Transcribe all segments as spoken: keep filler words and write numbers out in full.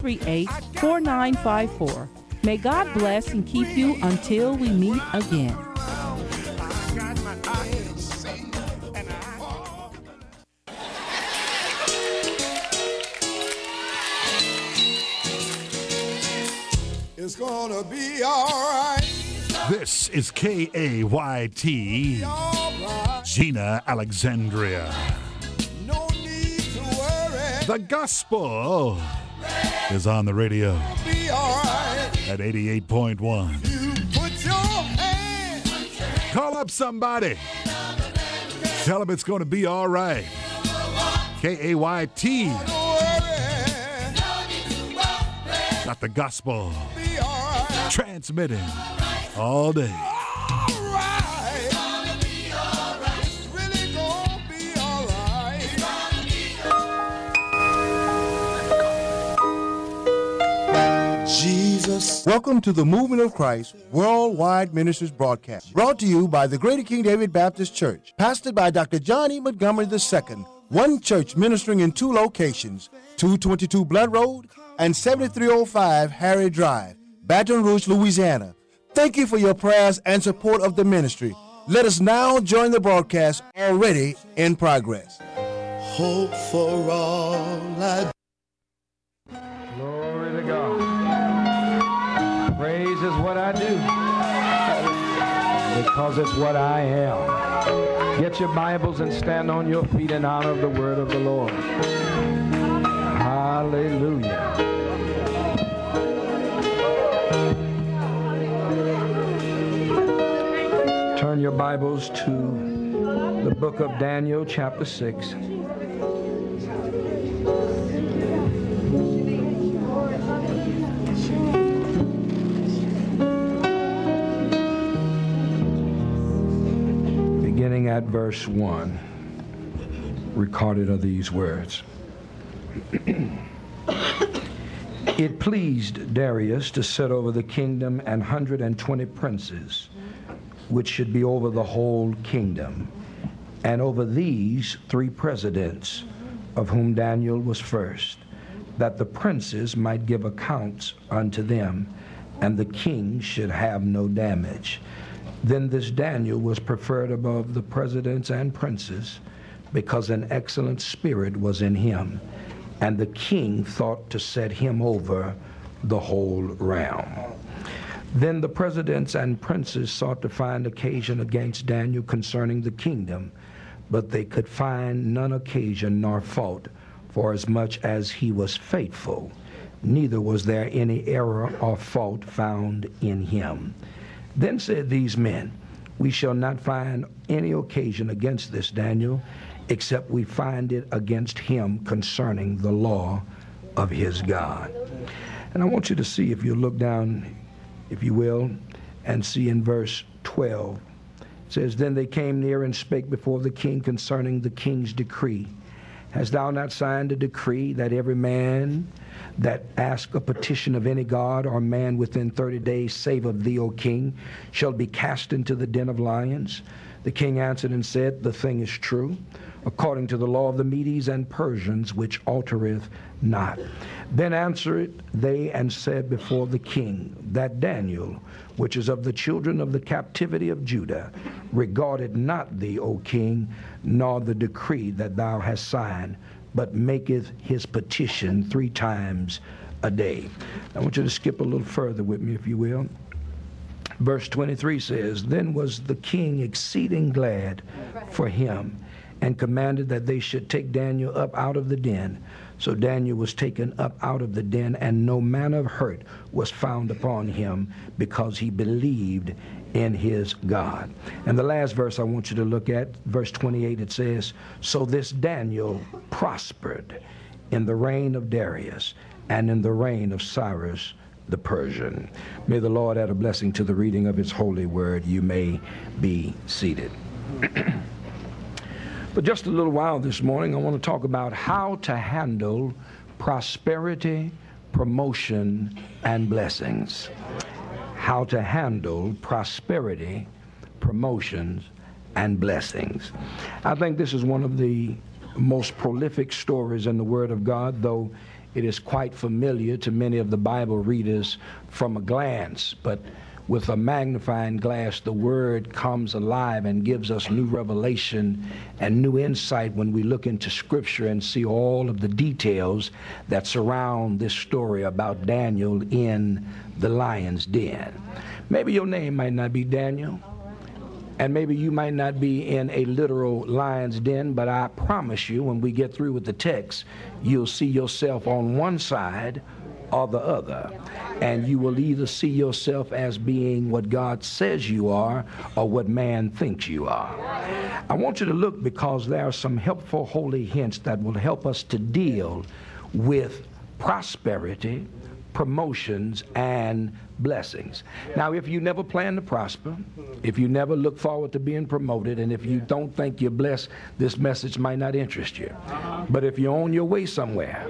three eight, four nine five four. May God bless and keep you until we meet again. It's gonna be all right. This is K A Y T, Right. Gina Alexandria. No need to worry. The gospel is on the radio Be all right. at eighty-eight point one. You put your hand. Call up somebody. Tell them it's going to be all right. K A Y T. Don't worry. Got the gospel Be all right. transmitting all day. All right. It's really gonna be all right. Jesus. Welcome to the Movement of Christ Worldwide Ministries broadcast, brought to you by the Greater King David Baptist Church, pastored by Doctor John E. Montgomery the Second, one church ministering in two locations, two twenty-two Blood Road and seventy-three oh five Harry Drive, Baton Rouge, Louisiana. Thank you for your prayers and support of the ministry. Let us now join the broadcast already in progress. Hope for all I Glory to God. Praise is what I do because it's what I am. Get your Bibles and stand on your feet in honor of the word of the Lord. Hallelujah. Turn your Bibles to the book of Daniel, chapter six. Beginning at verse one, recorded are these words. It pleased Darius to set over the kingdom an hundred and twenty princes, which should be over the whole kingdom, and over these three presidents, of whom Daniel was first, that the princes might give accounts unto them, and the king should have no damage. Then this Daniel was preferred above the presidents and princes, because an excellent spirit was in him, and the king thought to set him over the whole realm. Then the presidents and princes sought to find occasion against Daniel concerning the kingdom, but they could find none occasion nor fault, for as much as he was faithful, neither was there any error or fault found in him. Then said these men, we shall not find any occasion against this Daniel, except we find it against him concerning the law of his God. And I want you to see, if you look down, if you will, and see in verse twelve, it says, then they came near and spake before the king concerning the king's decree. Hast thou not signed a decree that every man that ask a petition of any god or man within thirty days, save of thee, O king, shall be cast into the den of lions? The king answered and said, the thing is true, according to the law of the Medes and Persians, which altereth not. Then answered they and said before the king, that Daniel, which is of the children of the captivity of Judah, regarded not thee, O king, nor the decree that thou hast signed, but maketh his petition three times a day. I want you to skip a little further with me, if you will. Verse twenty-three says, then was the king exceeding glad for him, and commanded that they should take Daniel up out of the den. So Daniel was taken up out of the den, and no manner of hurt was found upon him, because he believed in his God. And the last verse I want you to look at, verse twenty-eight, it says, so this Daniel prospered in the reign of Darius and in the reign of Cyrus the Persian. May the Lord add a blessing to the reading of his holy word. You may be seated. For just a little while this morning, I want to talk about how to handle prosperity, promotion, and blessings. How to handle prosperity, promotions, and blessings. I think this is one of the most prolific stories in the Word of God, though It is quite familiar to many of the Bible readers from a glance, but with a magnifying glass, the Word comes alive and gives us new revelation and new insight when we look into Scripture and see all of the details that surround this story about Daniel in the lion's den. Maybe your name might not be Daniel, and maybe you might not be in a literal lion's den, but I promise you, when we get through with the text, you'll see yourself on one side or the other. And you will either see yourself as being what God says you are or what man thinks you are. I want you to look, because there are some helpful holy hints that will help us to deal with prosperity, promotions, and blessings. Now, if you never plan to prosper, if you never look forward to being promoted, and if you don't think you're blessed, this message might not interest you. But if you're on your way somewhere,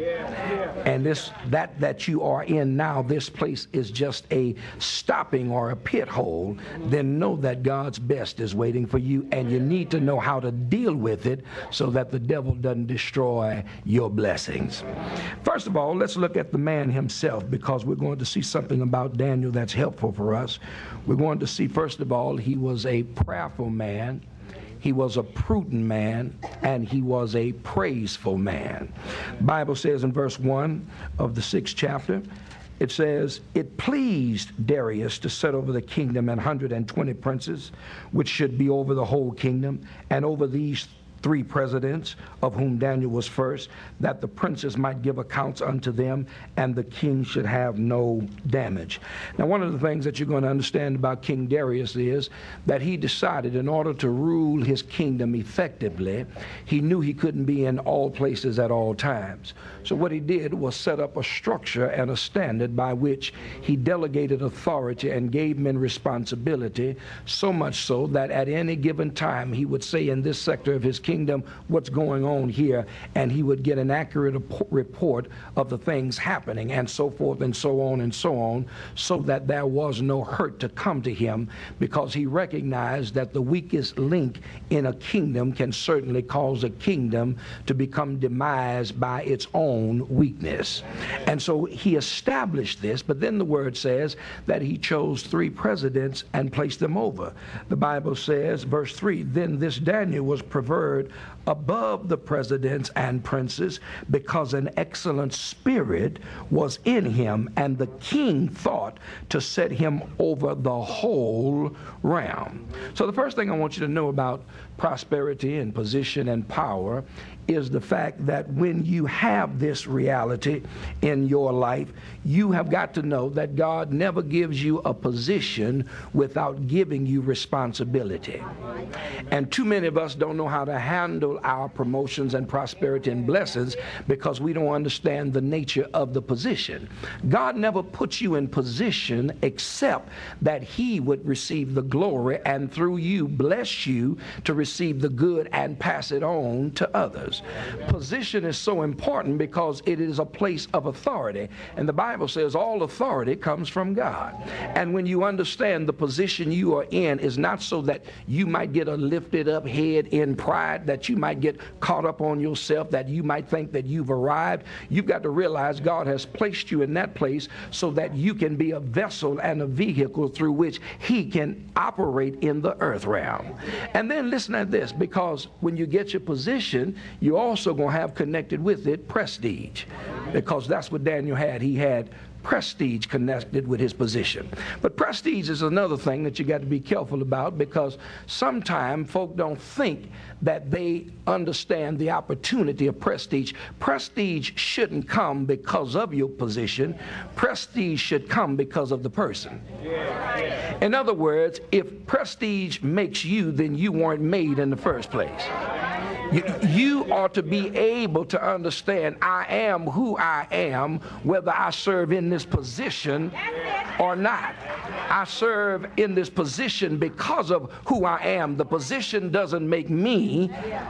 and this that that you are in now, this place is just a stopping or a pit hole, then know that God's best is waiting for you, and you need to know how to deal with it so that the devil doesn't destroy your blessings. First of all, let's look at the man himself, because we're going to see something about Daniel that's helpful for us. We're going to see, first of all, he was a prayerful man, he was a prudent man, and he was a praiseful man. The Bible says in verse one of the sixth chapter, it says, "It pleased Darius to set over the kingdom an hundred and twenty princes, which should be over the whole kingdom, and over these three presidents, of whom Daniel was first, that the princes might give accounts unto them, and the king should have no damage." Now, one of the things that you're going to understand about King Darius is that he decided, in order to rule his kingdom effectively, he knew he couldn't be in all places at all times. So what he did was set up a structure and a standard by which he delegated authority and gave men responsibility, so much so that at any given time he would say in this sector of his kingdom what's going on here, and he would get an accurate report of the things happening, and so forth and so on and so on, so that there was no hurt to come to him, because he recognized that the weakest link in a kingdom can certainly cause a kingdom to become demised by its own weakness. And so he established this, but then the word says that he chose three presidents and placed them over. The Bible says, verse three, "Then this Daniel was preferred above the presidents and princes, because an excellent spirit was in him, and the king thought to set him over the whole realm." So the first thing I want you to know about prosperity and position and power is the fact that when you have this reality in your life, you have got to know that God never gives you a position without giving you responsibility. And too many of us don't know how to handle our promotions and prosperity and blessings because we don't understand the nature of the position. God never puts you in position except that he would receive the glory and through you bless you to receive the good and pass it on to others. Position is so important because it is a place of authority, and the Bible says all authority comes from God. And when you understand the position you are in is not so that you might get a lifted up head in pride, that you might get caught up on yourself, that you might think that you've arrived. You've got to realize God has placed you in that place so that you can be a vessel and a vehicle through which he can operate in the earth realm. And then listen at this, because when you get your position, you're also going to have connected with it prestige, because that's what Daniel had. He had prestige connected with his position. But prestige is another thing that you got to be careful about, because sometimes folk don't think that they understand the opportunity of prestige. Prestige shouldn't come because of your position. Prestige should come because of the person. In other words, if prestige makes you, then you weren't made in the first place. You, you ought to be able to understand, I am who I am, whether I serve in this position or not. I serve in this position because of who I am. The position doesn't make me.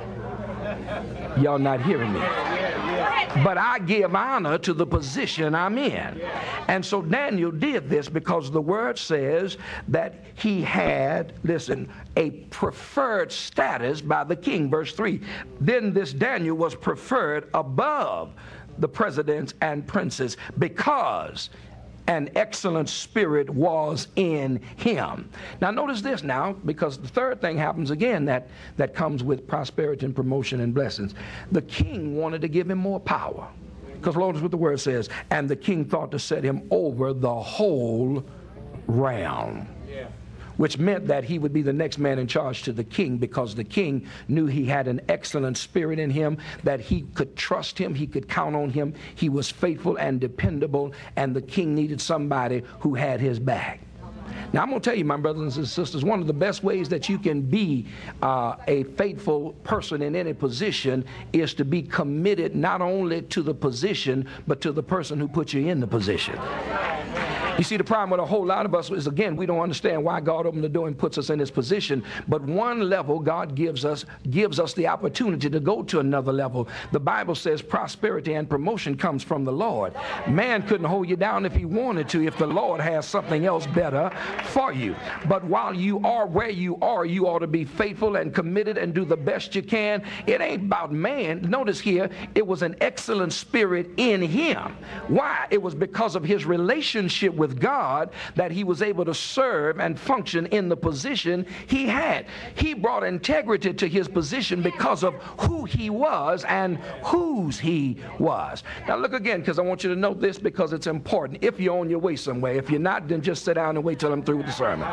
Y'all not hearing me. But I give honor to the position I'm in. And so Daniel did this because the word says that he had, listen, a preferred status by the king. Verse three, then this Daniel was preferred above the presidents and princes, because an excellent spirit was in him. Now notice this now, because the third thing happens again that, that comes with prosperity and promotion and blessings. The king wanted to give him more power. Because notice what the word says, and the king thought to set him over the whole realm. Yeah. Which meant that he would be the next man in charge to the king, because the king knew he had an excellent spirit in him, that he could trust him, he could count on him, he was faithful and dependable, and the king needed somebody who had his back. Now I'm going to tell you, my brothers and sisters, one of the best ways that you can be uh, a faithful person in any position is to be committed not only to the position, but to the person who put you in the position. You see, the problem with a whole lot of us is, again, we don't understand why God opened the door and puts us in this position. But one level, God gives us gives us the opportunity to go to another level. The Bible says prosperity and promotion comes from the Lord. Man couldn't hold you down if he wanted to, if the Lord has something else better for you. But while you are where you are, you ought to be faithful and committed and do the best you can. It ain't about man. Notice here, it was an excellent spirit in him. Why? It was because of his relationship with God that he was able to serve and function in the position he had. He brought integrity to his position because of who he was and whose he was. Now look again, because I want you to note this, because it's important. If you're on your way somewhere, if you're not, then just sit down and wait till I'm through with the sermon.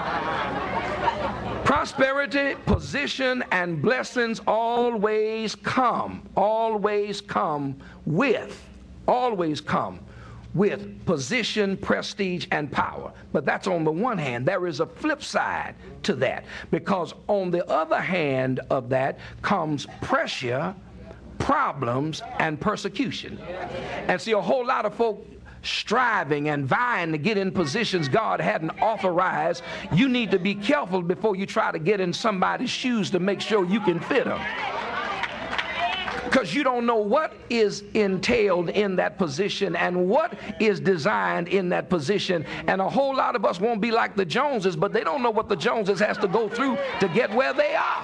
Prosperity, position, and blessings always come, always come with, always come with position, prestige, and power. But that's on the one hand. There is a flip side to that, because on the other hand of that comes pressure, problems, and persecution. And see, a whole lot of folk striving and vying to get in positions God hadn't authorized. You need to be careful before you try to get in somebody's shoes to make sure you can fit them. Because you don't know what is entailed in that position and what is designed in that position. And a whole lot of us won't be like the Joneses, but they don't know what the Joneses has to go through to get where they are.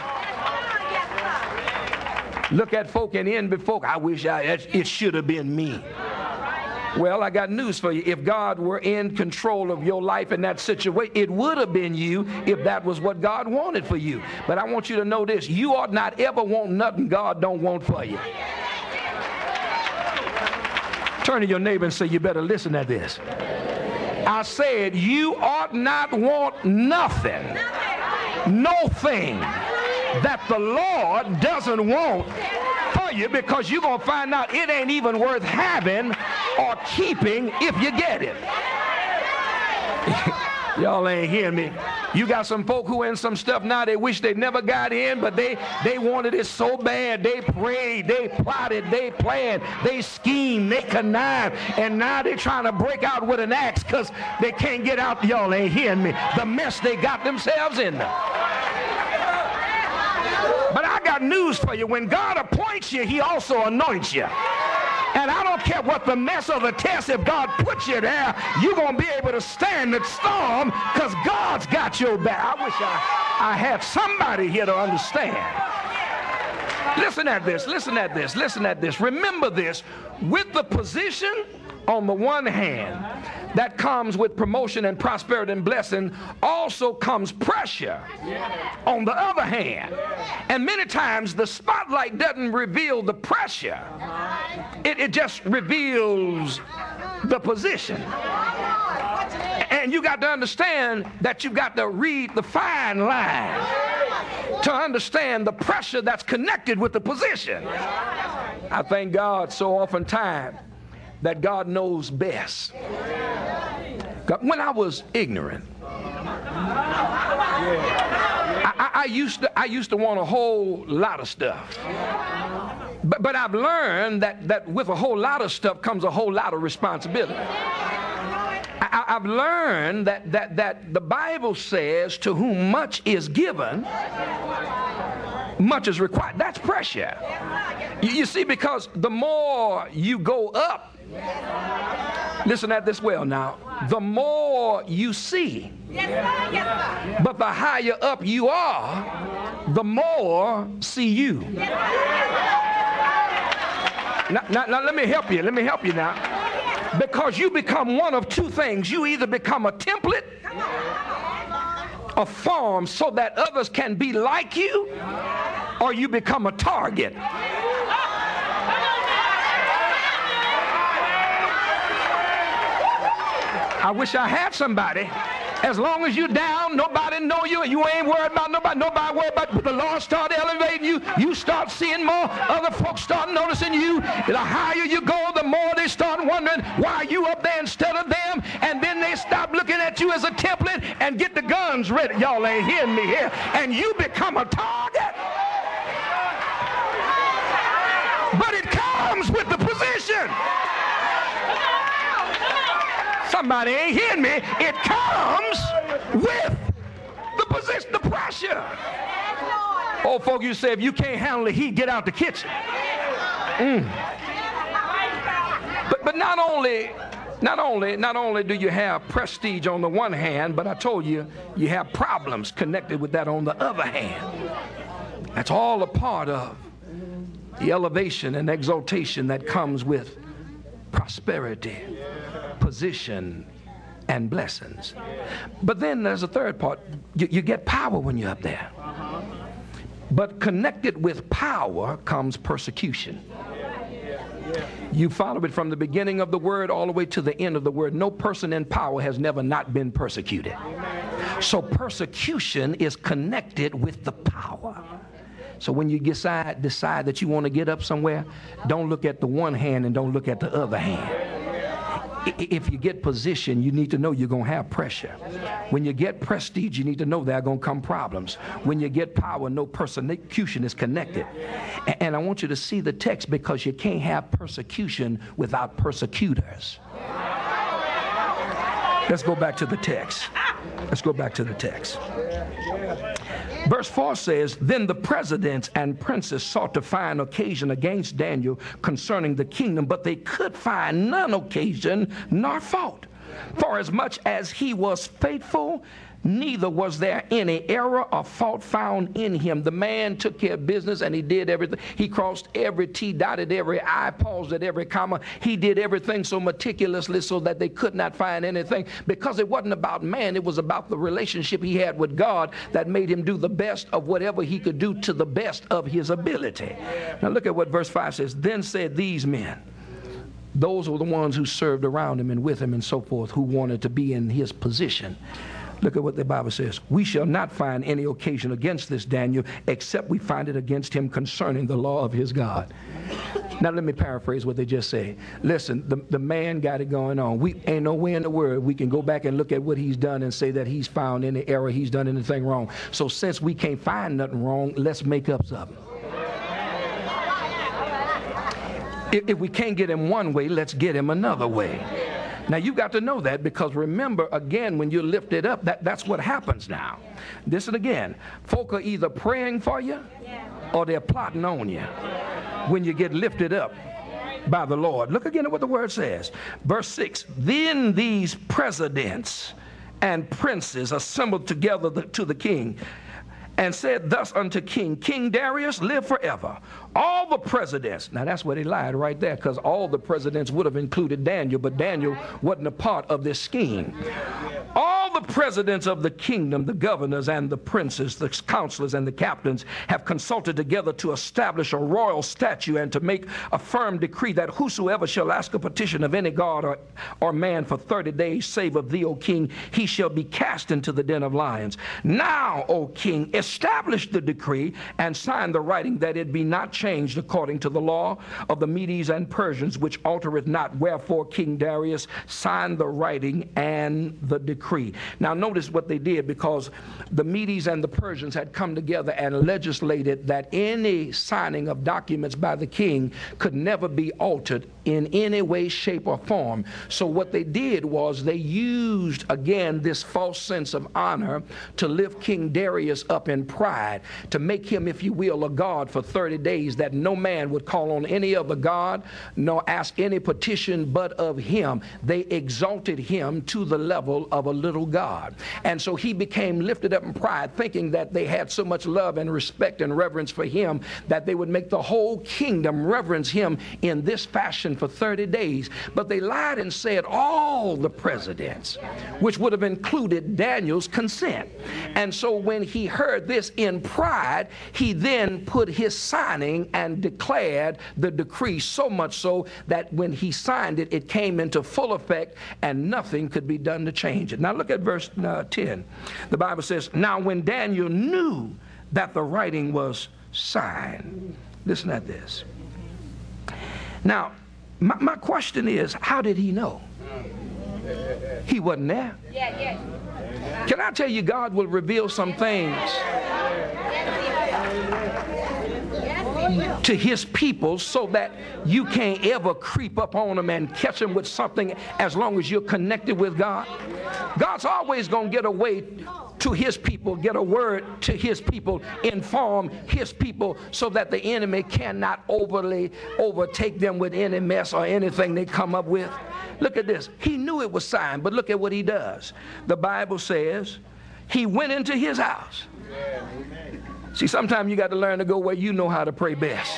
Look at folk and envy folk. I wish I, it should have been me. Well, I got news for you. If God were in control of your life in that situation, it would have been you if that was what God wanted for you. But I want you to know this. You ought not ever want nothing God don't want for you. Turn to your neighbor and say, you better listen to this. I said, you ought not want nothing, no thing that the Lord doesn't want for you, because you're going to find out it ain't even worth having or keeping if you get it. Y'all ain't hearing me. You got some folk who in some stuff now they wish they never got in, but they, they wanted it so bad. They prayed, they plotted, they planned, they schemed, they connived, and now they're trying to break out with an axe because they can't get out. Y'all ain't hearing me. The mess they got themselves in. But I got news for you. When God appoints you, he also anoints you. And I don't care what the mess or the test, if God puts you there, you're going to be able to stand the storm because God's got your back. I wish I, I had somebody here to understand. Listen at this, listen at this, listen at this. Remember this, with the position on the one hand that comes with promotion and prosperity and blessing, also comes pressure on the other hand. And many times the spotlight doesn't reveal the pressure. It, it just reveals the position. And you got to understand that you got to read the fine line to understand the pressure that's connected with the position. I thank God so oftentimes that God knows best. When I was ignorant, I, I, I used to I used to want a whole lot of stuff. But, but I've learned that, that with a whole lot of stuff comes a whole lot of responsibility. I, I've learned that, that, that the Bible says to whom much is given, much is required. That's pressure. You, you see, because the more you go up, listen at this well now, the more you see, but the higher up you are, the more see you. Now, now, now let me help you. Let me help you now. Because you become one of two things. You either become a template, a form so that others can be like you, or you become a target. I wish I had somebody. As long as you're down, nobody know you, and you ain't worried about nobody, nobody worried about, but the Lord start elevating you, you start seeing more, other folks start noticing you. The higher you go, the more they start wondering why are you up there instead of them, and then they stop looking at you as a template and get the guns ready. Y'all ain't hearing me here. And you become a target. But it comes with the position. Somebody ain't hearing me. It comes with the position, the pressure. Old folk, you say if you can't handle the heat, get out the kitchen. Mm. But but not only, not only, not only do you have prestige on the one hand, but I told you you have problems connected with that on the other hand. That's all a part of the elevation and exaltation that comes with prosperity, position, and blessings. But then there's a third part. You, you get power when you're up there. But connected with power comes persecution. You follow it from the beginning of the word all the way to the end of the word. No person in power has never not been persecuted. So persecution is connected with the power. So when you decide, decide that you want to get up somewhere, don't look at the one hand and don't look at the other hand. If you get position, you need to know you're going to have pressure. When you get prestige, you need to know there are going to come problems. When you get power, no persecution is connected. And I want you to see the text, because you can't have persecution without persecutors. Let's go back to the text. Let's go back to the text. Verse four says, then the presidents and princes sought to find occasion against Daniel concerning the kingdom, but they could find none occasion nor fault. For as much as he was faithful, neither was there any error or fault found in him. The man took care of business and he did everything. He crossed every T, dotted every I, paused at every comma. He did everything so meticulously so that they could not find anything, because it wasn't about man. It was about the relationship he had with God that made him do the best of whatever he could do to the best of his ability. Now look at what verse five says. Then said these men, those were the ones who served around him and with him and so forth, who wanted to be in his position. Look at what the Bible says. We shall not find any occasion against this Daniel, except we find it against him concerning the law of his God. Now let me paraphrase what they just said. Listen, the, the man got it going on. We ain't no way in the world we can go back and look at what he's done and say that he's found any error, he's done anything wrong. So since we can't find nothing wrong, let's make up something. If, if we can't get him one way, let's get him another way. Now, you've got to know that, because remember, again, when you're lifted up, that, that's what happens now. Listen again. Folk are either praying for you or they're plotting on you when you get lifted up by the Lord. Look again at what the word says. Verse six, then these presidents and princes assembled together the, to the king, and said thus unto King, King Darius, live forever. All the presidents, now that's where they lied right there, because all the presidents would have included Daniel, but Daniel wasn't a part of this scheme. All the presidents of the kingdom, the governors and the princes, the counselors and the captains, have consulted together to establish a royal statute and to make a firm decree that whosoever shall ask a petition of any god or, or man for thirty days, save of thee, O king, he shall be cast into the den of lions. Now, O king, establish the decree and sign the writing, that it be not changed according to the law of the Medes and Persians, which altereth not. Wherefore King Darius signed the writing and the decree. Now notice what they did, because the Medes and the Persians had come together and legislated that any signing of documents by the king could never be altered in any way, shape, or form. So what they did was they used, again, this false sense of honor to lift King Darius up in pride, to make him, if you will, a god for thirty days, that no man would call on any other god, nor ask any petition but of him. They exalted him to the level of a little God. And so he became lifted up in pride, thinking that they had so much love and respect and reverence for him that they would make the whole kingdom reverence him in this fashion for thirty days. But they lied and said all the presidents, which would have included Daniel's consent. And so when he heard this in pride, he then put his signing and declared the decree, so much so that when he signed it, it came into full effect and nothing could be done to change it. Now look at verse uh, ten. The Bible says, now when Daniel knew that the writing was signed. Listen at this. Now, my, my question is, how did he know? He wasn't there. Yeah, yeah. Can I tell you, God will reveal some things to his people so that you can't ever creep up on them and catch them with something as long as you're connected with God. God's always going to get a way to his people, get a word to his people, inform his people so that the enemy cannot overly overtake them with any mess or anything they come up with. Look at this. He knew it was signed, but look at what he does. The Bible says he went into his house. See, sometimes you got to learn to go where you know how to pray best.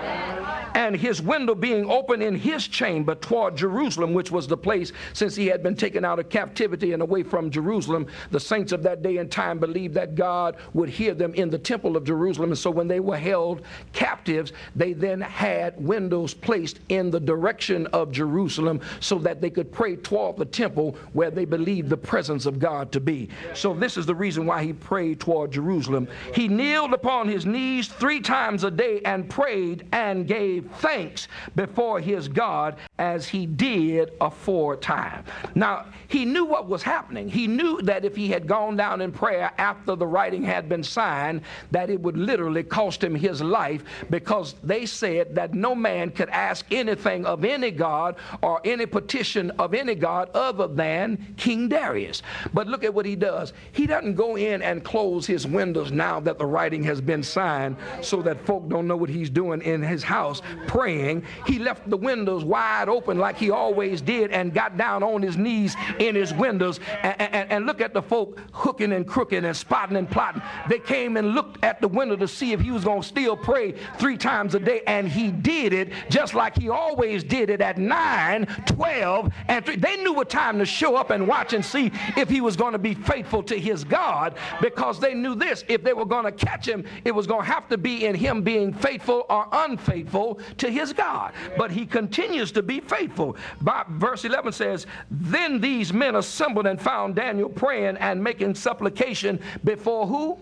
And his window being open in his chamber toward Jerusalem, which was the place, since he had been taken out of captivity and away from Jerusalem, the saints of that day and time believed that God would hear them in the temple of Jerusalem. And so when they were held captives, they then had windows placed in the direction of Jerusalem so that they could pray toward the temple where they believed the presence of God to be. So this is the reason why he prayed toward Jerusalem. He kneeled upon his knees three times a day and prayed and gave thanks before his God as he did aforetime. Now, he knew what was happening. He knew that if he had gone down in prayer after the writing had been signed, that it would literally cost him his life, because they said that no man could ask anything of any god or any petition of any god other than King Darius. But look at what he does. He doesn't go in and close his windows now that the writing has been signed so that folk don't know what he's doing in his house praying. He left the windows wide open like he always did and got down on his knees in his windows. And, and, and look at the folk hooking and crooking and spotting and plotting. They came and looked at the window to see if he was going to still pray three times a day, and he did it just like he always did it at nine, twelve, and three. They knew what time to show up and watch and see if he was going to be faithful to his God, because they knew this: if they were going to catch him, it was going to have to be in him being faithful or unfaithful to his God. But he continues to be faithful. By verse eleven says, then these men assembled and found Daniel praying and making supplication before who?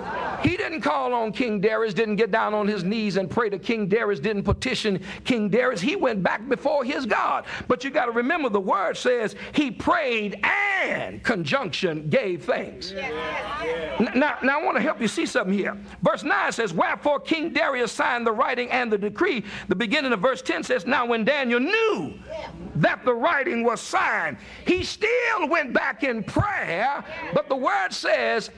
He didn't call on King Darius, didn't get down on his knees and pray to King Darius, didn't petition King Darius. He went back before his God. But you got to remember, the word says he prayed and, conjunction, gave thanks. Yeah, yeah. Now, now I want to help you see something here. Verse nine says, wherefore King Darius signed the writing and the decree. The beginning of verse ten says, now when Daniel knew that the writing was signed, he still went back in prayer, but the word says,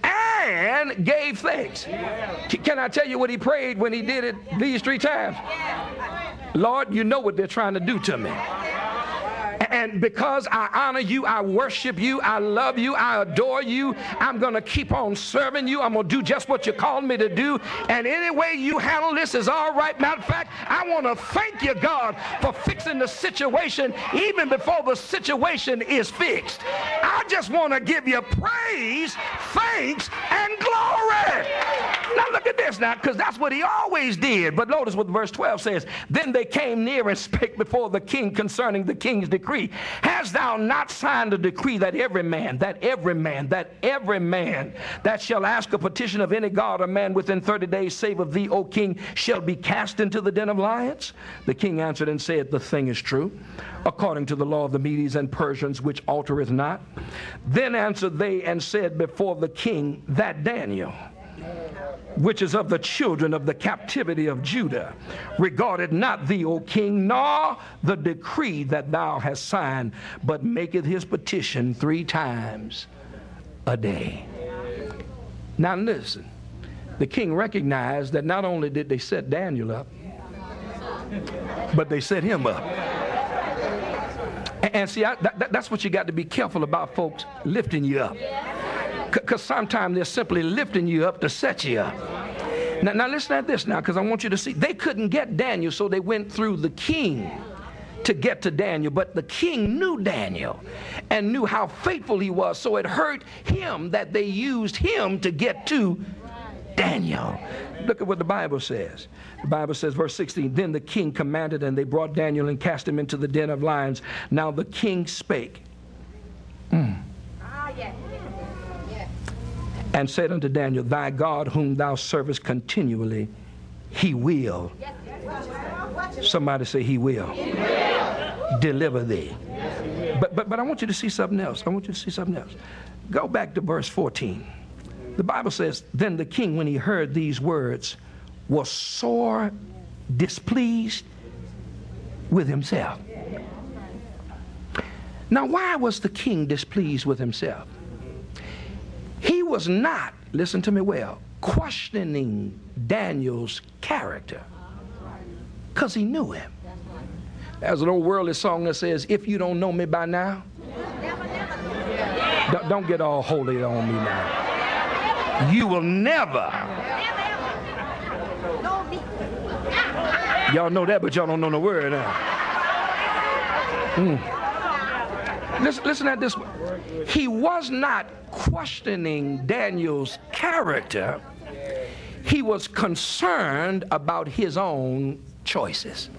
and gave thanks. Can I tell you what he prayed when he did it these three times? Lord, you know what they're trying to do to me. And because I honor you, I worship you, I love you, I adore you, I'm going to keep on serving you. I'm going to do just what you called me to do. And any way you handle this is all right. Matter of fact, I want to thank you, God, for fixing the situation even before the situation is fixed. I just want to give you praise, thanks, and glory. Now look at this now, because that's what he always did. But notice what verse twelve says. Then they came near and spake before the king concerning the king's decree. Hast thou not signed a decree that every man, that every man, that every man that shall ask a petition of any god or man within thirty days, save of thee, O king, shall be cast into the den of lions? The king answered and said, the thing is true, according to the law of the Medes and Persians, which altereth not. Then answered they and said before the king, that Daniel, which is of the children of the captivity of Judah, regarded not thee, O king, nor the decree that thou hast signed, but maketh his petition three times a day. Now listen, the king recognized that not only did they set Daniel up, but they set him up. And, and see, I, that, that's what you got to be careful about, folks, lifting you up. Because sometimes they're simply lifting you up to set you up. Now, now listen at this now, because I want you to see. They couldn't get Daniel, so they went through the king to get to Daniel. But the king knew Daniel and knew how faithful he was, so it hurt him that they used him to get to Daniel. Look at what the Bible says. The Bible says, verse sixteen, then the king commanded, and they brought Daniel and cast him into the den of lions. Now the king spake mm, and said unto Daniel, thy God whom thou servest continually, he will. Somebody say, he will, he will. Deliver thee. But, but, but I want you to see something else. I want you to see something else. Go back to verse fourteen. The Bible says, then the king, when he heard these words, was sore displeased with himself. Now, why was the king displeased with himself? He was not, listen to me well, questioning Daniel's character, because he knew him. There's an old worldly song that says, if you don't know me by now, don't, don't get all holy on me now. You will never. Y'all know that, but y'all don't know the word. Huh? Mm. Listen, listen at this one. He was not questioning Daniel's character. He was concerned about his own choices.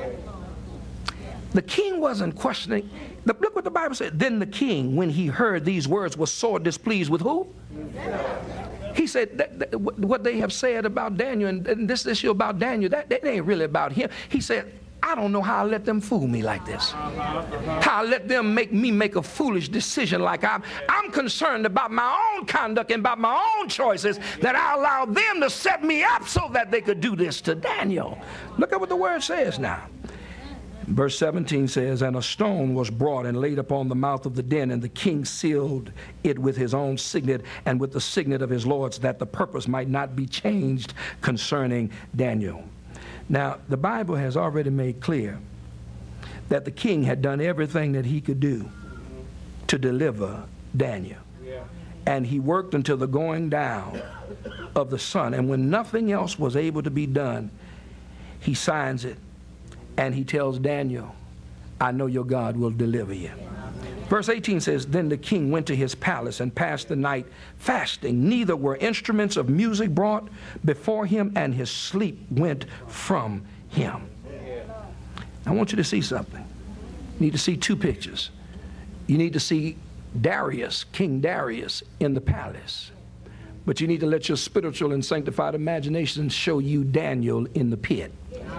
The king wasn't questioning. Look what the Bible said. Then the king, when he heard these words, was sore displeased with who? He said, that, that, what they have said about Daniel, and, and this issue about Daniel, that, that ain't really about him. He said, I don't know how I let them fool me like this. How I let them make me make a foolish decision like I'm. I'm concerned about my own conduct and about my own choices, that I allowed them to set me up so that they could do this to Daniel. Look at what the word says now. Verse seventeen says, and a stone was brought and laid upon the mouth of the den, and the king sealed it with his own signet and with the signet of his lords, that the purpose might not be changed concerning Daniel. Now, the Bible has already made clear that the king had done everything that he could do to deliver Daniel. Yeah. And he worked until the going down of the sun. And when nothing else was able to be done, he signs it. And he tells Daniel, I know your God will deliver you. Verse eighteen says, then the king went to his palace and passed the night fasting. Neither were instruments of music brought before him, and his sleep went from him. I want you to see something. You need to see two pictures. You need to see Darius, King Darius, in the palace. But you need to let your spiritual and sanctified imagination show you Daniel in the pit.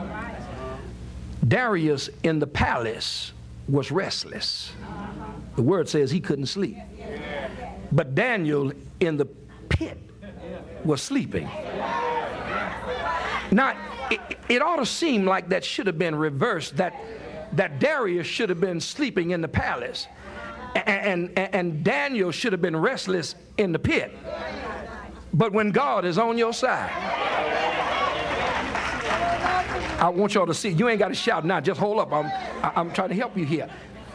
Darius in the palace was restless. The word says he couldn't sleep. But Daniel in the pit was sleeping. Now, it, it ought to seem like that should have been reversed, that, that Darius should have been sleeping in the palace, and, and, and Daniel should have been restless in the pit. But when God is on your side, I want y'all to see. You ain't got to shout now. Just hold up. I'm, I'm trying to help you here.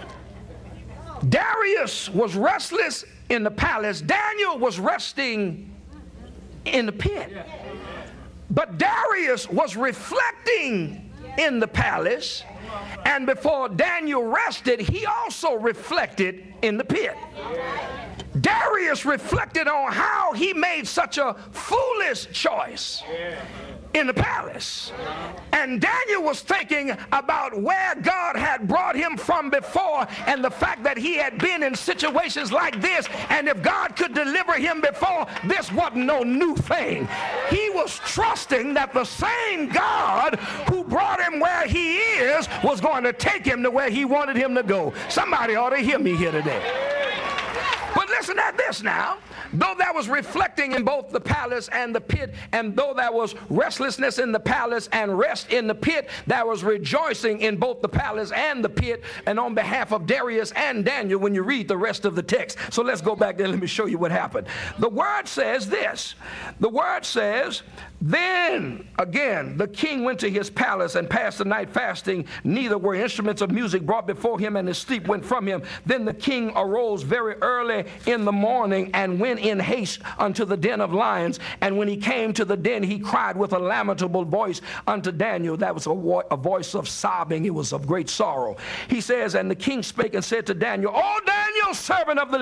Darius was restless in the palace. Daniel was resting in the pit. But Darius was reflecting in the palace. And before Daniel rested, he also reflected in the pit. Darius reflected on how he made such a foolish choice in the palace. And Daniel was thinking about where God had brought him from before, and the fact that he had been in situations like this, and if God could deliver him before, this wasn't no new thing. He was trusting that the same God who brought him where he is was going to take him to where he wanted him to go. Somebody ought to hear me here today. But listen at this now. Though there was reflecting in both the palace and the pit, and though there was restlessness in the palace and rest in the pit, there was rejoicing in both the palace and the pit, and on behalf of Darius and Daniel when you read the rest of the text. So let's go back there. Let me show you what happened. The word says this. The word says, then again the king went to his palace and passed the night fasting. Neither were instruments of music brought before him, and his sleep went from him. Then the king arose very early in the morning and went in haste unto the den of lions. And when he came to the den, he cried with a lamentable voice unto Daniel. That was a, vo- a voice of sobbing. It was of great sorrow. He says, and the king spake and said to Daniel, O Daniel, servant of the